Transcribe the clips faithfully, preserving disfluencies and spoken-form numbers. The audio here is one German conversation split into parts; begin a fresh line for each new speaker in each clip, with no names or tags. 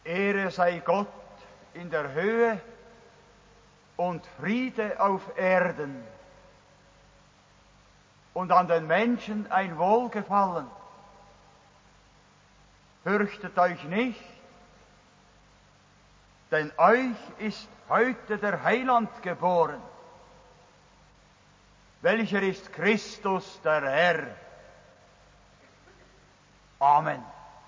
Ehre sei Gott in der Höhe und Friede auf Erden und an den Menschen ein Wohlgefallen. Fürchtet euch nicht, denn euch ist heute der Heiland geboren. Welcher ist Christus, der Herr? Amen.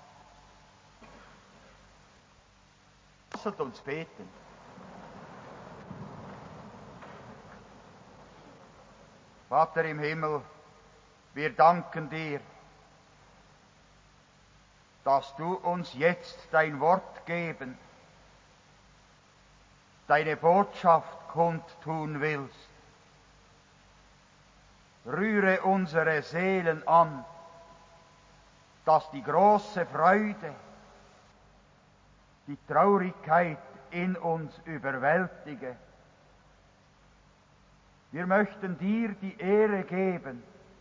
Lasset uns beten. Vater im Himmel, wir danken dir, dass du uns jetzt dein Wort geben, deine Botschaft kundtun willst. Rühre unsere Seelen an, dass die große Freude, die Traurigkeit in uns überwältige. Wir möchten dir die Ehre geben,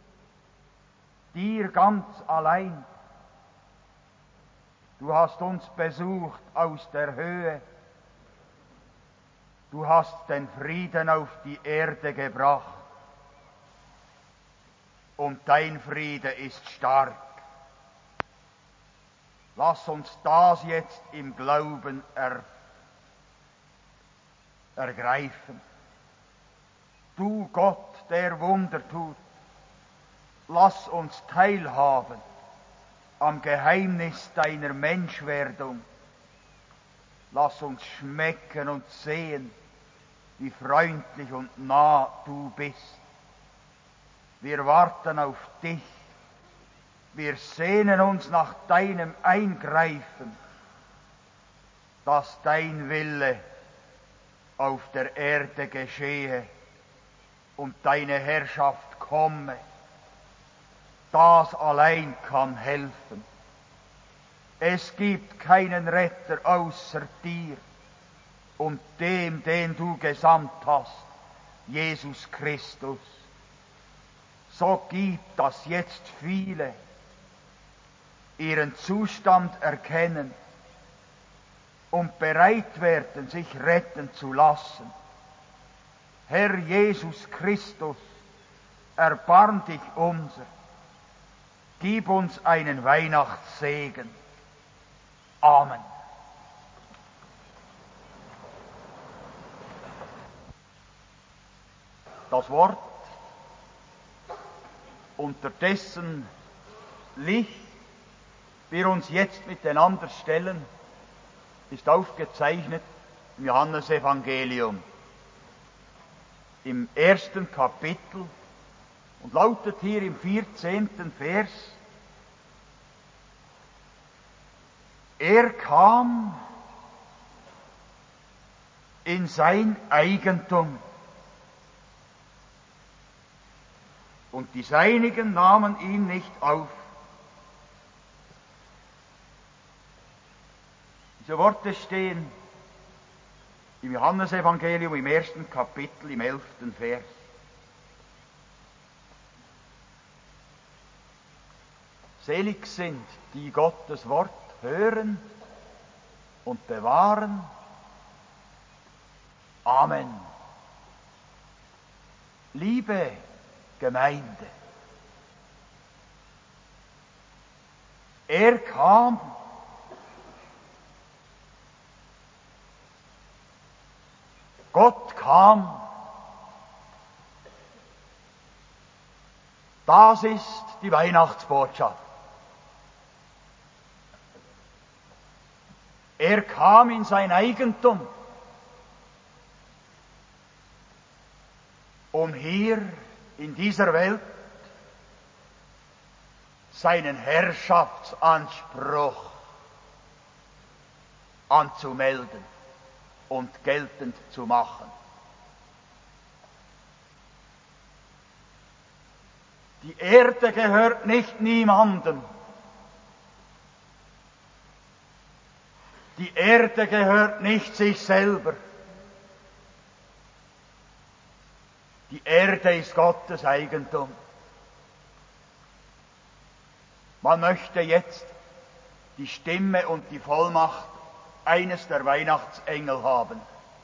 dir ganz allein. Du hast uns besucht aus der Höhe. Du hast den Frieden auf die Erde gebracht. Und dein Friede ist stark. Lass uns das jetzt im Glauben er, ergreifen. Du Gott, der Wunder tut, lass uns teilhaben am Geheimnis deiner Menschwerdung. Lass uns schmecken und sehen, wie freundlich und nah du bist. Wir warten auf dich. Wir sehnen uns nach deinem Eingreifen, dass dein Wille auf der Erde geschehe und deine Herrschaft komme. Das allein kann helfen. Es gibt keinen Retter außer dir und dem, den du gesandt hast, Jesus Christus. So gibt, dass jetzt viele ihren Zustand erkennen und bereit werden, sich retten zu lassen. Herr Jesus Christus, erbarm dich unser. Gib uns einen Weihnachtssegen. Amen. Das Wort, unter dessen Licht wir uns jetzt miteinander stellen, ist aufgezeichnet im Johannesevangelium, im ersten Kapitel und lautet hier im vierzehnten Vers: Er kam in sein Eigentum, und die Seinigen nahmen ihn nicht auf. Diese Worte stehen im Johannesevangelium im ersten Kapitel, im elften Vers. Selig sind, die Gottes Wort hören und bewahren. Amen. Liebe Gemeinde, er kam, Gott kam. Das ist die Weihnachtsbotschaft. Er kam in sein Eigentum, um hier in dieser Welt seinen Herrschaftsanspruch anzumelden und geltend zu machen. Die Erde gehört nicht niemandem. Die Erde gehört nicht sich selber. Die Erde ist Gottes Eigentum. Man möchte jetzt die Stimme und die Vollmacht eines der Weihnachtsengel haben,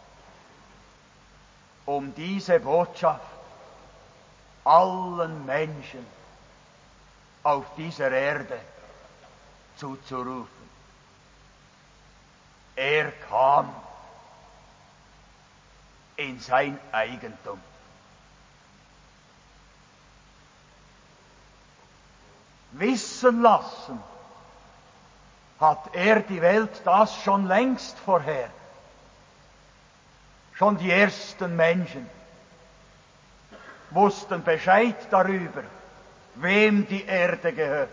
um diese Botschaft allen Menschen auf dieser Erde zuzurufen. Er kam in sein Eigentum. Wissen lassen hat er die Welt das schon längst vorher. Schon die ersten Menschen wussten Bescheid darüber, wem die Erde gehört.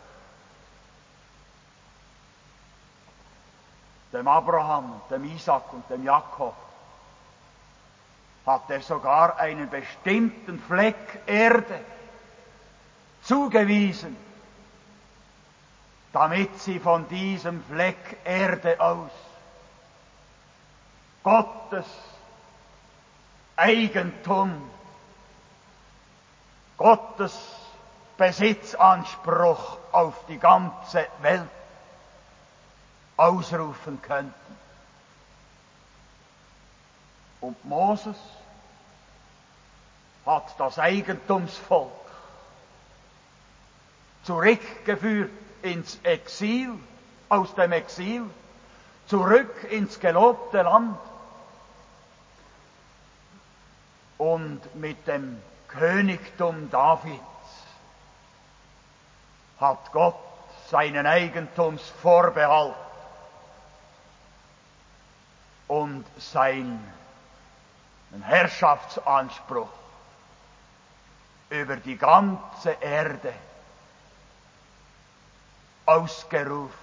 Dem Abraham, dem Isaac und dem Jakob hat er sogar einen bestimmten Fleck Erde zugewiesen, damit sie von diesem Fleck Erde aus Gottes Eigentum, Gottes Besitzanspruch auf die ganze Welt ausrufen könnten. Und Moses hat das Eigentumsvolk zurückgeführt ins Exil, aus dem Exil, zurück ins gelobte Land. Und mit dem Königtum Davids hat Gott seinen Eigentumsvorbehalt und seinen Herrschaftsanspruch über die ganze Erde ausgerufen.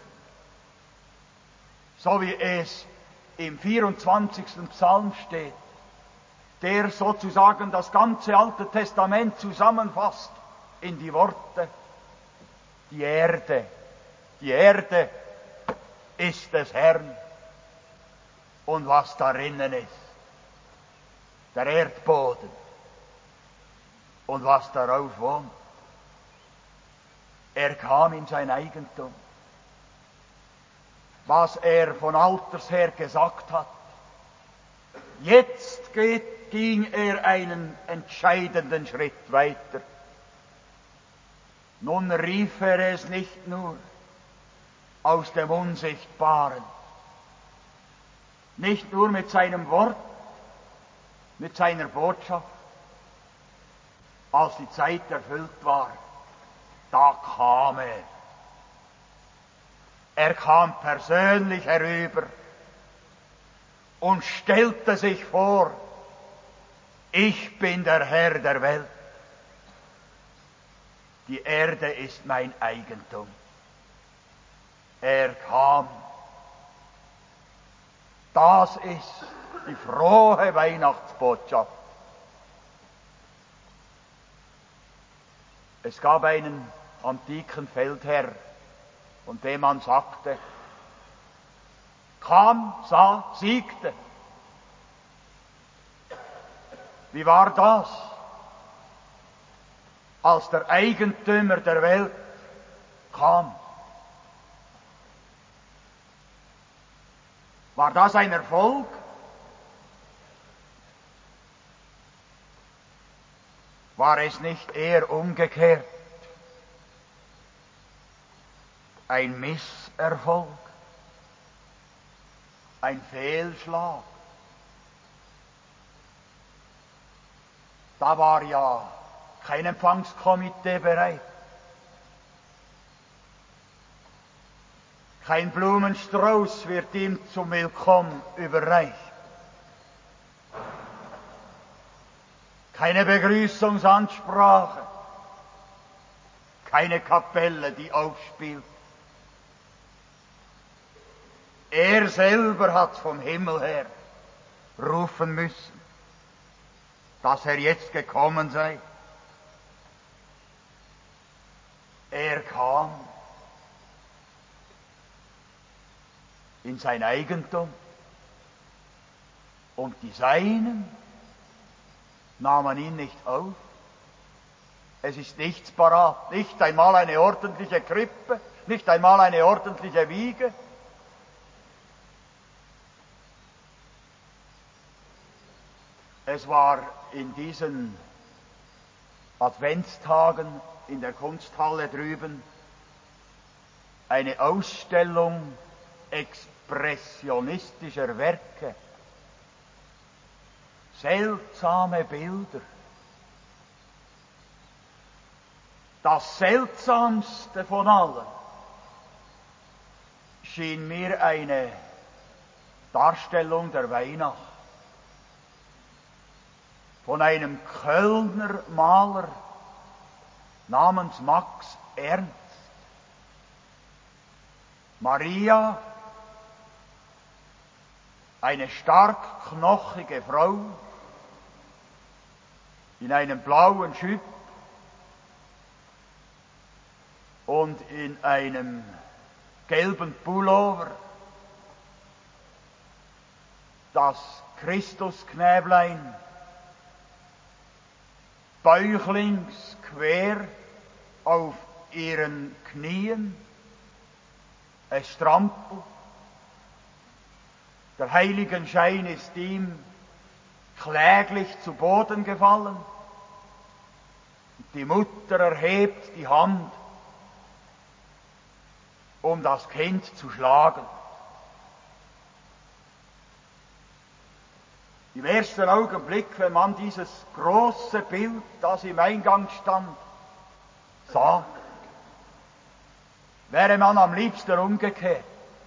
So wie es im vierundzwanzigsten Psalm steht, der sozusagen das ganze Alte Testament zusammenfasst in die Worte: Die Erde, die Erde ist des Herrn und was darinnen ist, der Erdboden und was darauf wohnt. Er kam in sein Eigentum. Was er von alters her gesagt hat, jetzt geht, ging er einen entscheidenden Schritt weiter. Nun rief er es nicht nur aus dem Unsichtbaren, nicht nur mit seinem Wort, mit seiner Botschaft. Als die Zeit erfüllt war, da kam er. Er kam persönlich herüber und stellte sich vor: Ich bin der Herr der Welt. Die Erde ist mein Eigentum. Er kam. Das ist die frohe Weihnachtsbotschaft. Es gab einen antiken Feldherr, von dem man sagte: kam, sah, siegte. Wie war das, als der Eigentümer der Welt kam? War das ein Erfolg? War es nicht eher umgekehrt? Ein Misserfolg? Ein Fehlschlag? Da war ja kein Empfangskomitee bereit. Kein Blumenstrauß wird ihm zum Willkommen überreicht. Keine Begrüßungsansprache. Keine Kapelle, die aufspielt. Er selber hat vom Himmel her rufen müssen, dass er jetzt gekommen sei. Er kam in sein Eigentum und die Seinen nahmen ihn nicht auf. Es ist nichts parat, nicht einmal eine ordentliche Krippe, nicht einmal eine ordentliche Wiege. Es war in diesen Adventstagen in der Kunsthalle drüben eine Ausstellung expressionistischer Werke. Seltsame Bilder. Das Seltsamste von allem schien mir eine Darstellung der Weihnacht von einem Kölner Maler namens Max Ernst. Maria, eine stark knochige Frau in einem blauen Schüpp und in einem gelben Pullover, das Christusknäblein bäuchlings quer auf ihren Knien, es strampelt, der Heiligenschein ist ihm kläglich zu Boden gefallen, die Mutter erhebt die Hand, um das Kind zu schlagen. Im ersten Augenblick, wenn man dieses große Bild, das im Eingang stand, sah, wäre man am liebsten umgekehrt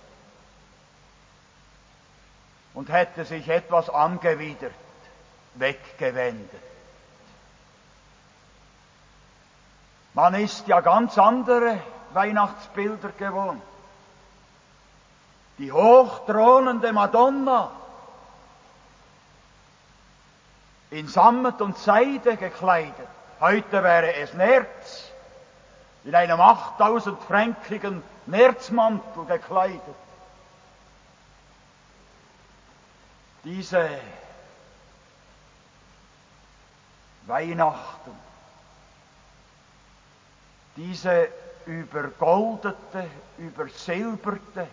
und hätte sich etwas angewidert weggewendet. Man ist ja ganz andere Weihnachtsbilder gewohnt. Die hochthronende Madonna, in Sammet und Seide gekleidet. Heute wäre es Nerz, in einem achttausendfränkigen Nerzmantel gekleidet. Diese Weihnachten, diese übergoldete, übersilberte,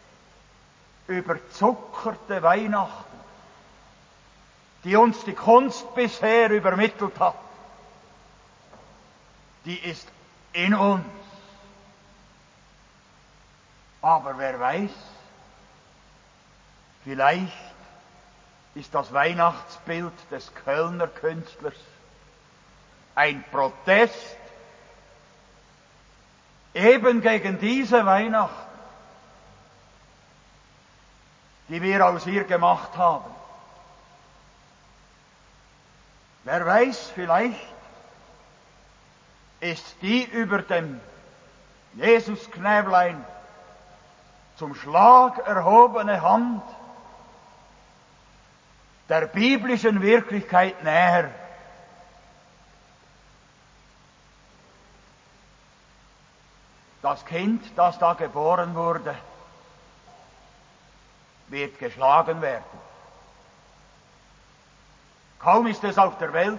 überzuckerte Weihnachten, die uns die Kunst bisher übermittelt hat, die ist in uns. Aber wer weiß, vielleicht ist das Weihnachtsbild des Kölner Künstlers ein Protest eben gegen diese Weihnacht, die wir aus ihr gemacht haben. Wer weiß, vielleicht ist die über dem Jesusknäblein zum Schlag erhobene Hand der biblischen Wirklichkeit näher. Das Kind, das da geboren wurde, wird geschlagen werden. Kaum ist es auf der Welt,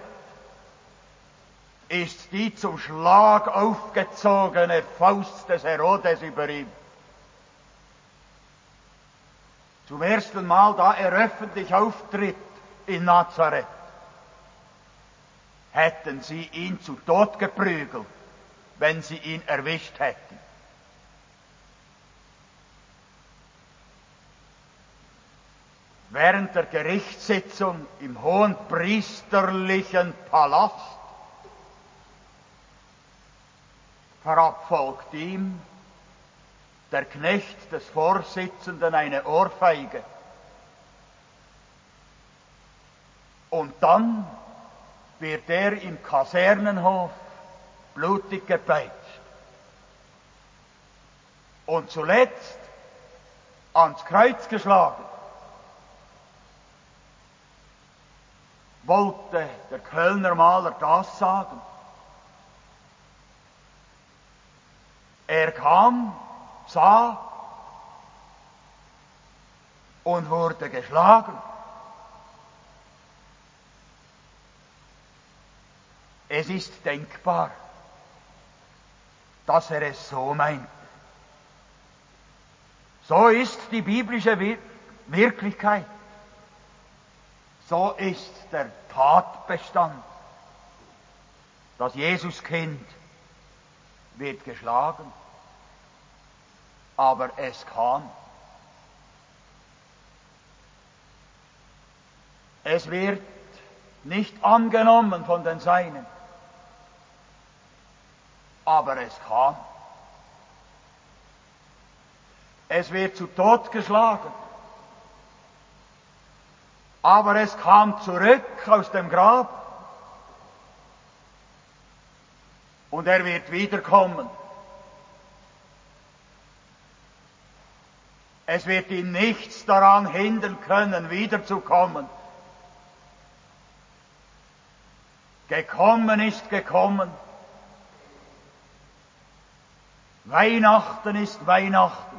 ist die zum Schlag aufgezogene Faust des Herodes über ihm. Zum ersten Mal, da er öffentlich auftritt in Nazareth, hätten sie ihn zu Tod geprügelt, wenn sie ihn erwischt hätten. Während der Gerichtssitzung im hohenpriesterlichen Palast verabfolgt ihm der Knecht des Vorsitzenden eine Ohrfeige. Und dann wird er im Kasernenhof blutig gepeitscht. Und zuletzt ans Kreuz geschlagen. Wollte der Kölner Maler das sagen? Er kam, sah und wurde geschlagen. Es ist denkbar, dass er es so meint. So ist die biblische Wirklichkeit. So ist der Tatbestand. Das Jesuskind wird geschlagen, aber es kam. Es wird nicht angenommen von den Seinen, aber es kam. Es wird zu Tod geschlagen, aber es kam zurück aus dem Grab und er wird wiederkommen. Es wird ihn nichts daran hindern können, wiederzukommen. Gekommen ist gekommen. Weihnachten ist Weihnachten.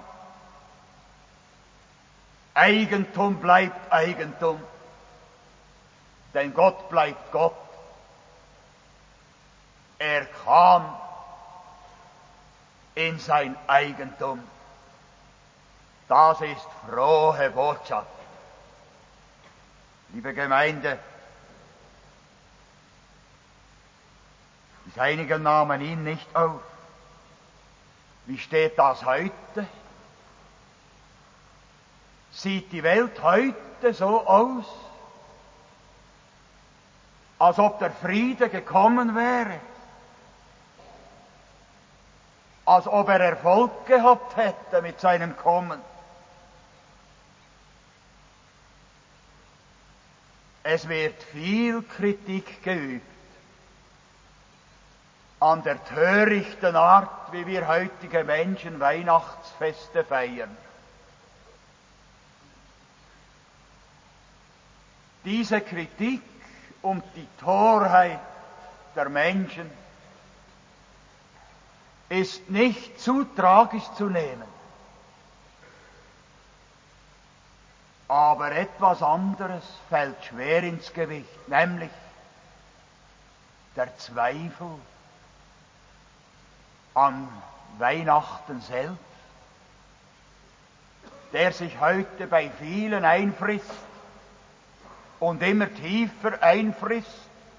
Eigentum bleibt Eigentum. Denn Gott bleibt Gott. Er kam in sein Eigentum. Das ist frohe Botschaft. Liebe Gemeinde, die Seinigen nahmen ihn nicht auf. Wie steht das heute? Sieht die Welt heute so aus, als ob der Friede gekommen wäre, als ob er Erfolg gehabt hätte mit seinem Kommen? Es wird viel Kritik geübt an der törichten Art, wie wir heutige Menschen Weihnachtsfeste feiern. Diese Kritik um die Torheit der Menschen ist nicht zu tragisch zu nehmen. Aber etwas anderes fällt schwer ins Gewicht, nämlich der Zweifel an Weihnachten selbst, der sich heute bei vielen einfrisst und immer tiefer einfrisst.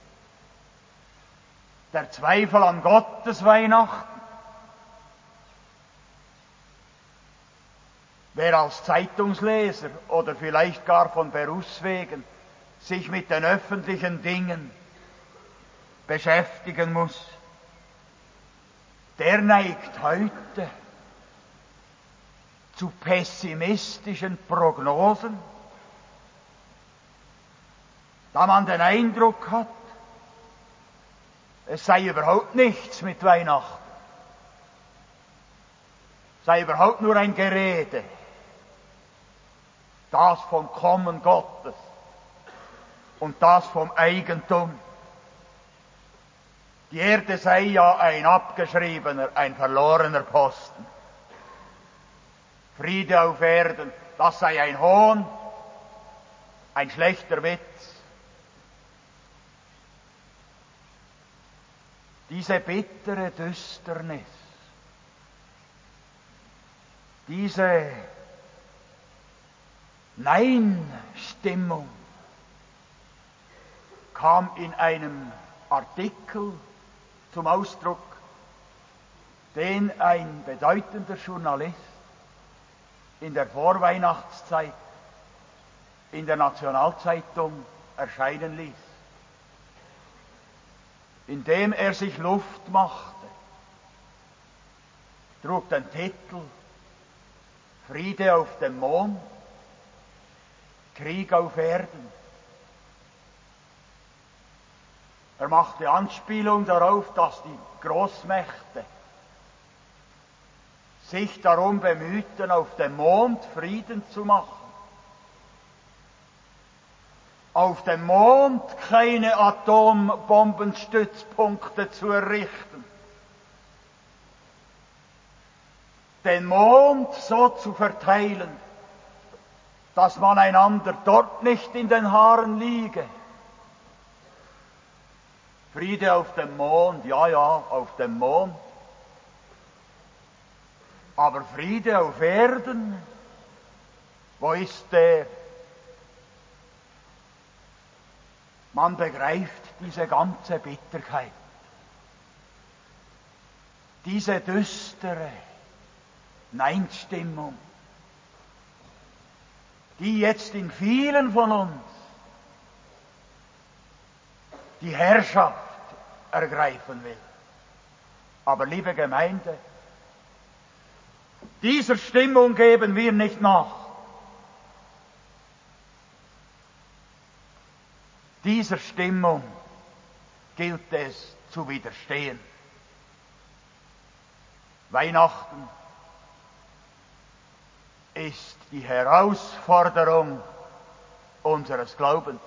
Der Zweifel an Gottes Weihnachten. Wer als Zeitungsleser oder vielleicht gar von Berufswegen sich mit den öffentlichen Dingen beschäftigen muss, der neigt heute zu pessimistischen Prognosen, da man den Eindruck hat, es sei überhaupt nichts mit Weihnachten, sei überhaupt nur ein Gerede, das vom Kommen Gottes und das vom Eigentum. Die Erde sei ja ein abgeschriebener, ein verlorener Posten. Friede auf Erden, das sei ein Hohn, ein schlechter Witz. Diese bittere Düsternis, diese Nein-Stimmung kam in einem Artikel zum Ausdruck, den ein bedeutender Journalist in der Vorweihnachtszeit in der Nationalzeitung erscheinen ließ, indem er sich Luft machte, trug den Titel Friede auf dem Mond, Krieg auf Erden. Er machte Anspielung darauf, dass die Großmächte sich darum bemühten, auf dem Mond Frieden zu machen. Auf dem Mond keine Atombombenstützpunkte zu errichten. Den Mond so zu verteilen, dass man einander dort nicht in den Haaren liege. Friede auf dem Mond, ja, ja, auf dem Mond. Aber Friede auf Erden, wo ist der? Man begreift diese ganze Bitterkeit, diese düstere Nein-Stimmung, die jetzt in vielen von uns die Herrschaft ergreifen will. Aber liebe Gemeinde, dieser Stimmung geben wir nicht nach. Dieser Stimmung gilt es zu widerstehen. Weihnachten ist die Herausforderung unseres Glaubens.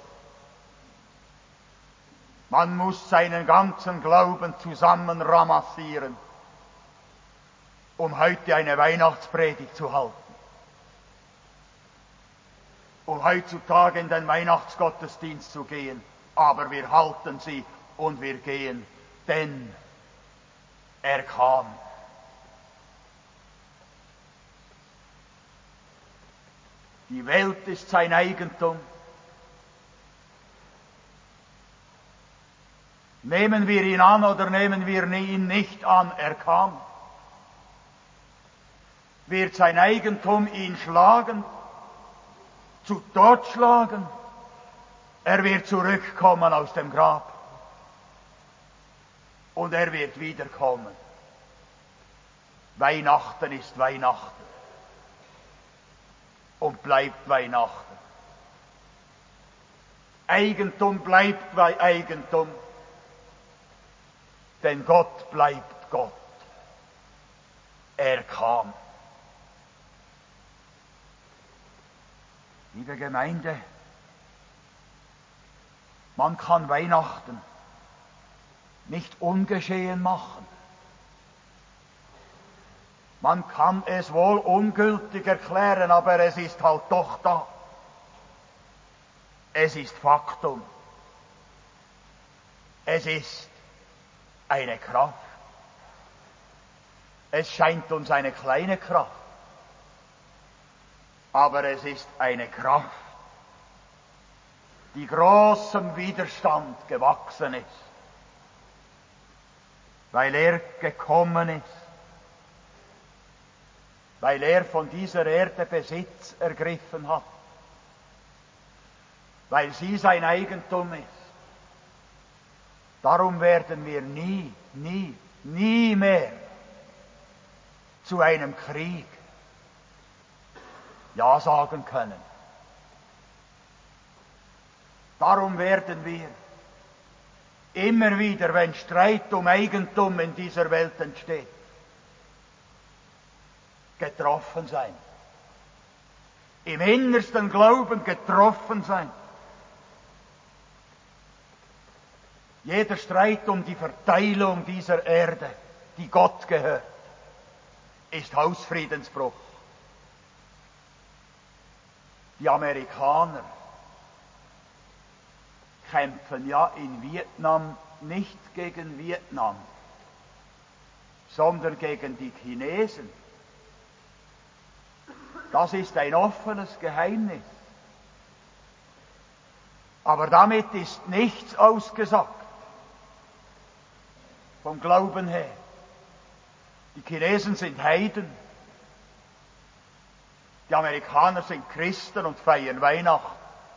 Man muss seinen ganzen Glauben zusammenramassieren, um heute eine Weihnachtspredigt zu halten, um heutzutage in den Weihnachtsgottesdienst zu gehen. Aber wir halten sie und wir gehen, denn er kam. Die Welt ist sein Eigentum. Nehmen wir ihn an oder nehmen wir ihn nicht an, er kam. Wird sein Eigentum ihn schlagen, zu Tod schlagen, er wird zurückkommen aus dem Grab. Und er wird wiederkommen. Weihnachten ist Weihnachten. Und bleibt Weihnachten. Eigentum bleibt Eigentum. Denn Gott bleibt Gott. Er kam. Liebe Gemeinde, man kann Weihnachten nicht ungeschehen machen. Man kann es wohl ungültig erklären, aber es ist halt doch da. Es ist Faktum. Es ist eine Kraft. Es scheint uns eine kleine Kraft, aber es ist eine Kraft, die großem Widerstand gewachsen ist, weil er gekommen ist, weil er von dieser Erde Besitz ergriffen hat, weil sie sein Eigentum ist. Darum werden wir nie, nie, nie mehr zu einem Krieg Ja sagen können. Darum werden wir immer wieder, wenn Streit um Eigentum in dieser Welt entsteht, getroffen sein. Im innersten Glauben getroffen sein. Jeder Streit um die Verteilung dieser Erde, die Gott gehört, ist Hausfriedensbruch. Die Amerikaner kämpfen ja in Vietnam nicht gegen Vietnam, sondern gegen die Chinesen. Das ist ein offenes Geheimnis. Aber damit ist nichts ausgesagt. Vom Glauben her. Die Chinesen sind Heiden. Die Amerikaner sind Christen und feiern Weihnachten.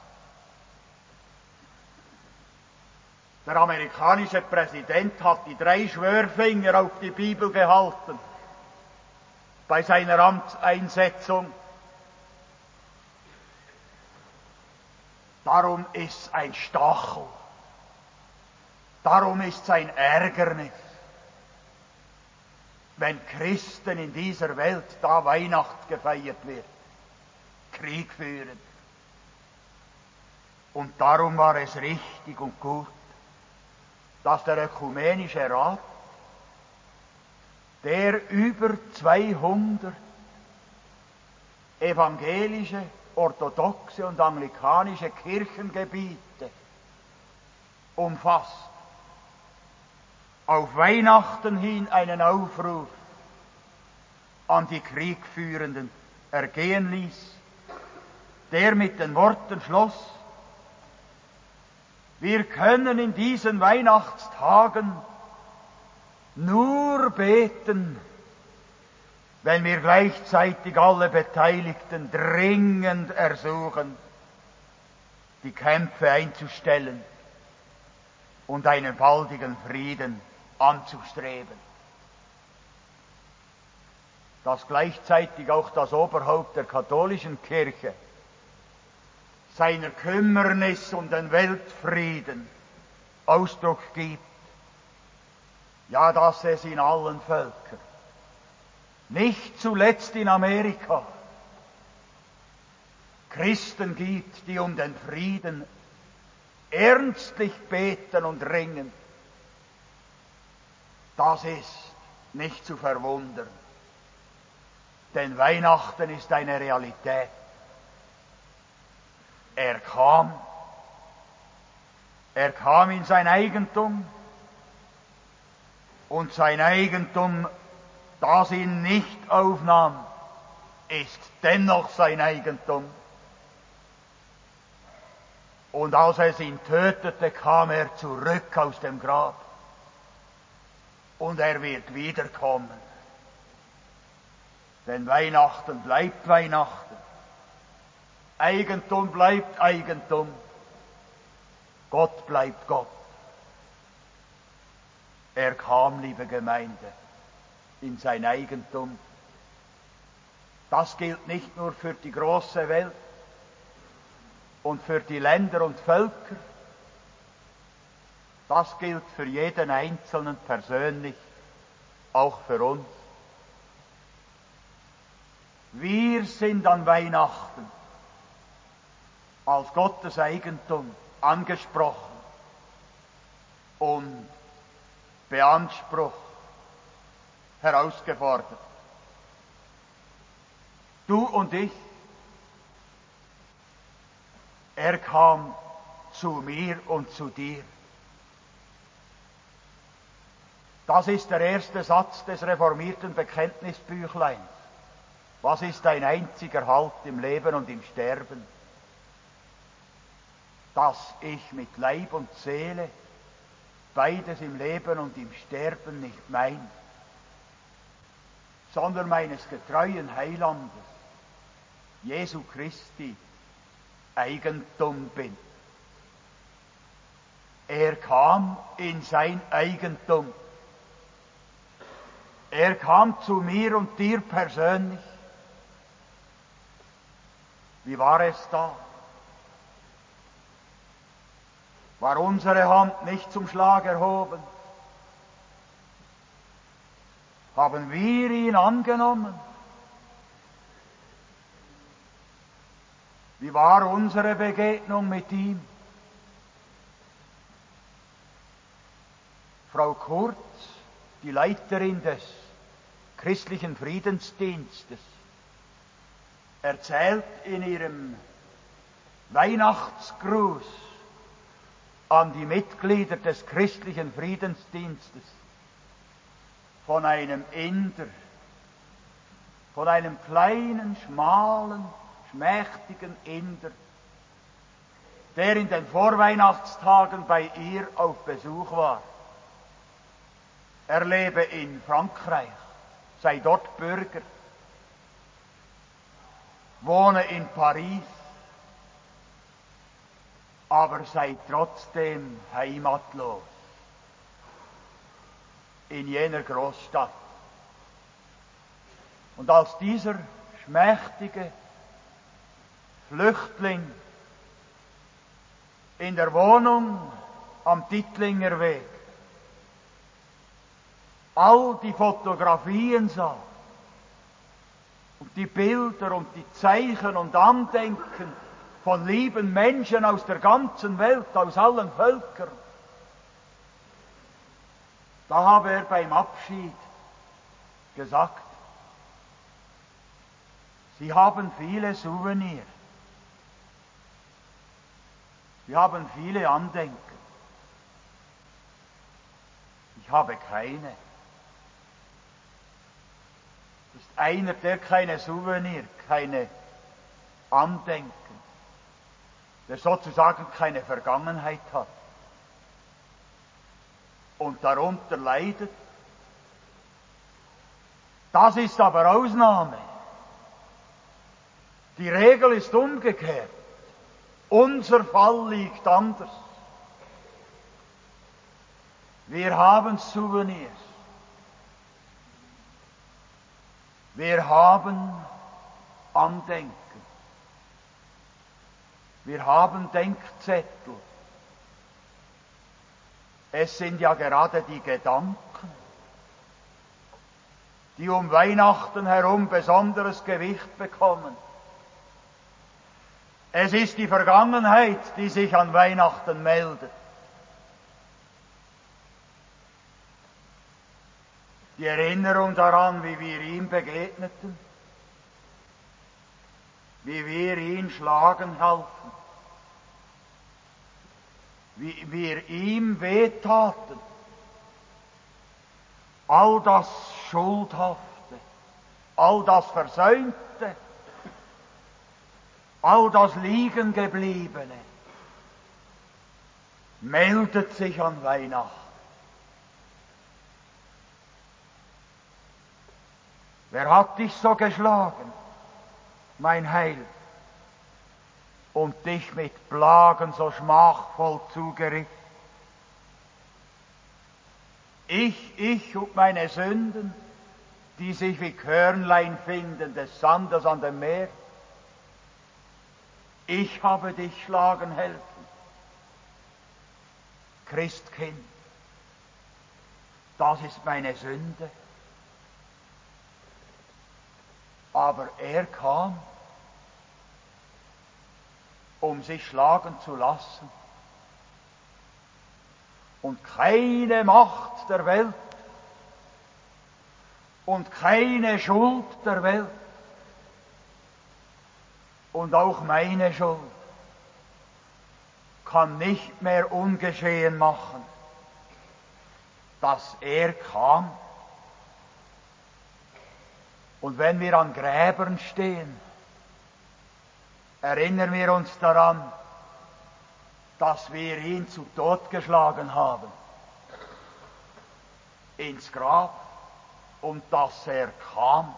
Der amerikanische Präsident hat die drei Schwörfinger auf die Bibel gehalten bei seiner Amtseinsetzung. Darum ist es ein Stachel. Darum ist es ein Ärgernis, wenn Christen in dieser Welt, da Weihnacht gefeiert wird, Krieg führen. Und darum war es richtig und gut, dass der Ökumenische Rat, der über zweihundert evangelische, orthodoxe und anglikanische Kirchengebiete umfasst, auf Weihnachten hin einen Aufruf an die Kriegführenden ergehen ließ, der mit den Worten schloss: Wir können in diesen Weihnachtstagen nur beten, wenn wir gleichzeitig alle Beteiligten dringend ersuchen, die Kämpfe einzustellen und einen baldigen Frieden anzustreben. Dass gleichzeitig auch das Oberhaupt der katholischen Kirche seiner Kümmernis um den Weltfrieden Ausdruck gibt, ja, dass es in allen Völkern, nicht zuletzt in Amerika, Christen gibt, die um den Frieden ernstlich beten und ringen, das ist nicht zu verwundern. Denn Weihnachten ist eine Realität. Er kam, er kam in sein Eigentum, und sein Eigentum, das ihn nicht aufnahm, ist dennoch sein Eigentum. Und als es ihn tötete, kam er zurück aus dem Grab. Und er wird wiederkommen. Denn Weihnachten bleibt Weihnachten. Eigentum bleibt Eigentum. Gott bleibt Gott. Er kam, liebe Gemeinde, in sein Eigentum. Das gilt nicht nur für die große Welt und für die Länder und Völker. Das gilt für jeden Einzelnen persönlich, auch für uns. Wir sind an Weihnachten als Gottes Eigentum angesprochen und beansprucht, herausgefordert. Du und ich, er kam zu mir und zu dir. Das ist der erste Satz des reformierten Bekenntnisbüchleins. Was ist dein einziger Halt im Leben und im Sterben? Dass ich mit Leib und Seele beides im Leben und im Sterben nicht mein, sondern meines getreuen Heilandes, Jesu Christi, Eigentum bin. Er kam in sein Eigentum. Er kam zu mir und dir persönlich. Wie war es da? War unsere Hand nicht zum Schlag erhoben? Haben wir ihn angenommen? Wie war unsere Begegnung mit ihm? Frau Kurz, die Leiterin des christlichen Friedensdienstes, erzählt in ihrem Weihnachtsgruß an die Mitglieder des christlichen Friedensdienstes von einem Inder, von einem kleinen, schmalen, schmächtigen Inder, der in den Vorweihnachtstagen bei ihr auf Besuch war. Er lebe in Frankreich, sei dort Bürger, wohne in Paris, aber sei trotzdem heimatlos in jener Großstadt. Und als dieser schmächtige Flüchtling in der Wohnung am Dittlinger Weg all die Fotografien sah und die Bilder und die Zeichen und Andenken von lieben Menschen aus der ganzen Welt, aus allen Völkern, da habe er beim Abschied gesagt, Sie haben viele Souvenirs, Sie haben viele Andenken, ich habe keine. Ist einer, der keine Souvenir, keine Andenken, der sozusagen keine Vergangenheit hat. und darunter leidet. Das ist aber Ausnahme. Die Regel ist umgekehrt. Unser Fall liegt anders. Wir haben Souvenirs. Wir haben Andenken. Wir haben Denkzettel. Es sind ja gerade die Gedanken, die um Weihnachten herum besonderes Gewicht bekommen. Es ist die Vergangenheit, die sich an Weihnachten meldet. Die Erinnerung daran, wie wir ihm begegneten, wie wir ihn schlagen halfen, wie wir ihm wehtaten. All das Schuldhafte, all das Versäumte, all das Liegengebliebene meldet sich an Weihnachten. Wer hat dich so geschlagen, mein Heil, und dich mit Plagen so schmachvoll zugerichtet? Ich, ich und meine Sünden, die sich wie Körnlein finden des Sandes an dem Meer. Ich habe dich schlagen helfen. Christkind, das ist meine Sünde. Aber er kam, um sich schlagen zu lassen. Und keine Macht der Welt und keine Schuld der Welt und auch meine Schuld kann nicht mehr ungeschehen machen, dass er kam. Und wenn wir an Gräbern stehen, erinnern wir uns daran, dass wir ihn zu Tod geschlagen haben, ins Grab, und dass er kam.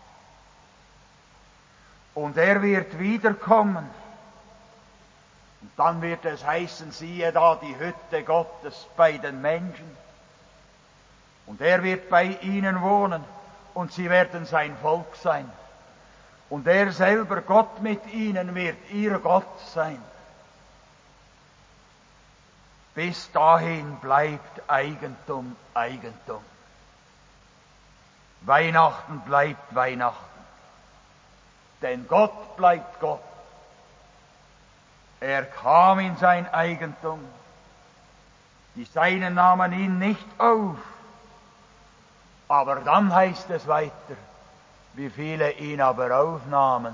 Und er wird wiederkommen. Und dann wird es heißen, siehe da die Hütte Gottes bei den Menschen. Und er wird bei ihnen wohnen und sie werden sein Volk sein. Und er selber, Gott mit ihnen, wird ihr Gott sein. Bis dahin bleibt Eigentum Eigentum. Weihnachten bleibt Weihnachten. Denn Gott bleibt Gott. Er kam in sein Eigentum. Die Seinen nahmen ihn nicht auf. Aber dann heißt es weiter, wie viele ihn aber aufnahmen,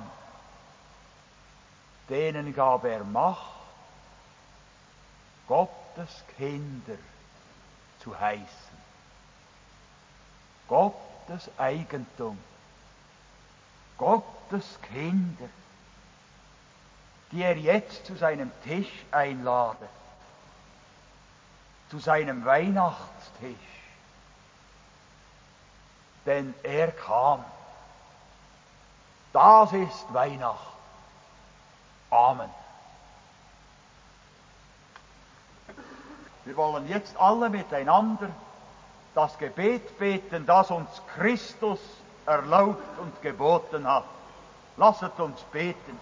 denen gab er Macht, Gottes Kinder zu heißen. Gottes Eigentum, Gottes Kinder, die er jetzt zu seinem Tisch einladet, zu seinem Weihnachtstisch. Denn er kam. Das ist Weihnachten. Amen. Wir wollen jetzt alle miteinander das Gebet beten, das uns Christus erlaubt und geboten hat. Lasset uns beten.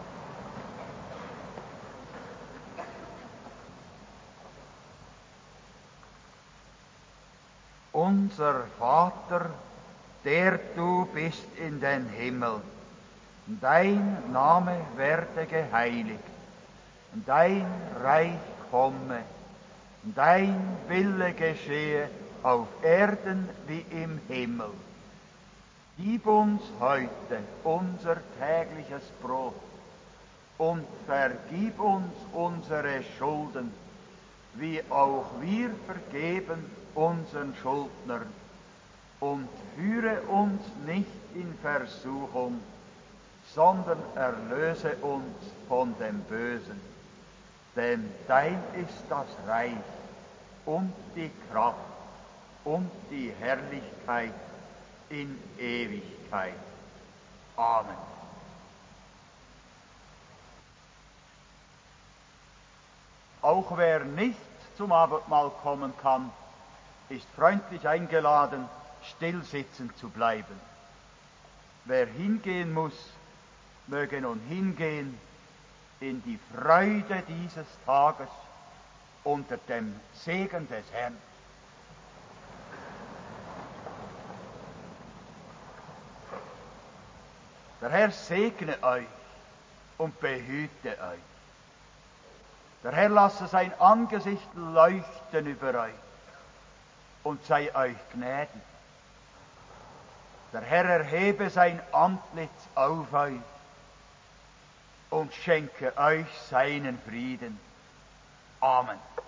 Unser Vater, der du bist in den Himmel, dein Name werde geheiligt, dein Reich komme, dein Wille geschehe auf Erden wie im Himmel. Gib uns heute unser tägliches Brot und vergib uns unsere Schulden, wie auch wir vergeben unseren Schuldnern. Und führe uns nicht in Versuchung, sondern erlöse uns von dem Bösen. Denn dein ist das Reich und die Kraft und die Herrlichkeit in Ewigkeit. Amen. Auch wer nicht zum Abendmahl kommen kann, ist freundlich eingeladen, still sitzen zu bleiben. Wer hingehen muss, möge nun hingehen in die Freude dieses Tages unter dem Segen des Herrn. Der Herr segne euch und behüte euch. Der Herr lasse sein Angesicht leuchten über euch und sei euch gnädig. Der Herr erhebe sein Antlitz auf euch und schenke euch seinen Frieden. Amen.